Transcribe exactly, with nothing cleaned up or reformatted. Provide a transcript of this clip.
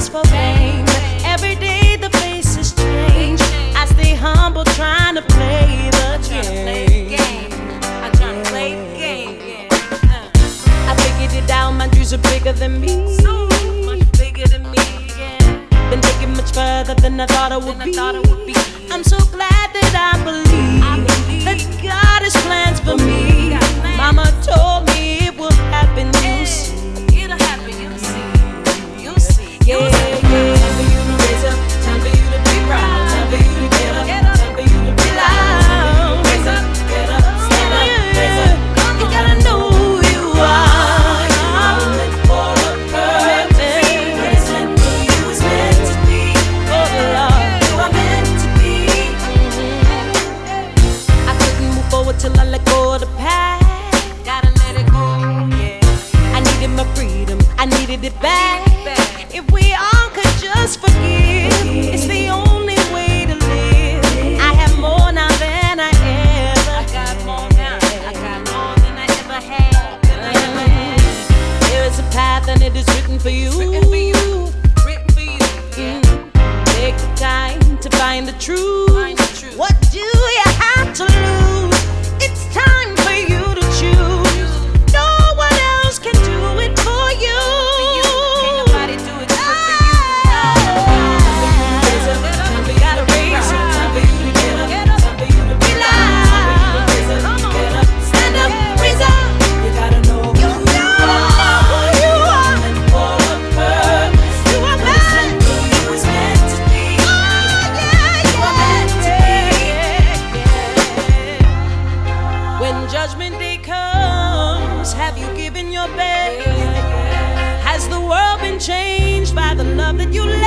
just for fame. Every day the faces change. I stay humble, trying to play the game. I'm trying to play the game. I figured it out, my dreams are bigger than me. So much bigger than me, yeah. Been taking much further than I thought I would, Than I be. thought it would be. I'm so glad that I believe, I believe that God has plans for me. Got plans. Mama told me it will happen, you see. It'll happen, you'll see. You'll see. Yeah, You'll see. yeah. Time for you to raise up, time for you to be proud, time for you to get up, Get up. time for you to be loud. Raise up, Get up, stand up, raise up. You gotta know who you are. You're meant for a purpose. What is meant for you is meant to be. Oh Lord, you are meant to be. I couldn't move forward till I let go of the past. Gotta let it go, yeah. I needed my freedom, I needed it back. If we all could just forgive, it's the only way to live. I have more now than I ever I got more now. I got more than I ever had. Than I ever had. There is a path and it is written for you. Written for you. Written for you. Yeah. Take the time to find the truth. Find the truth. What do you have to lose? It's time for you to choose. No one else can do it for you. Can't nobody do it just for you. Raise up, time for you to raise up, time for you to get up, Get up. time for you to be loud. Raise up, get up, stand up, raise up. You gotta know who you are. You are meant for a purpose. You are meant for you is meant to be. Oh yeah, you are meant to be. When judgment day comes, have you given your best? Has the world been changed by the love that you left?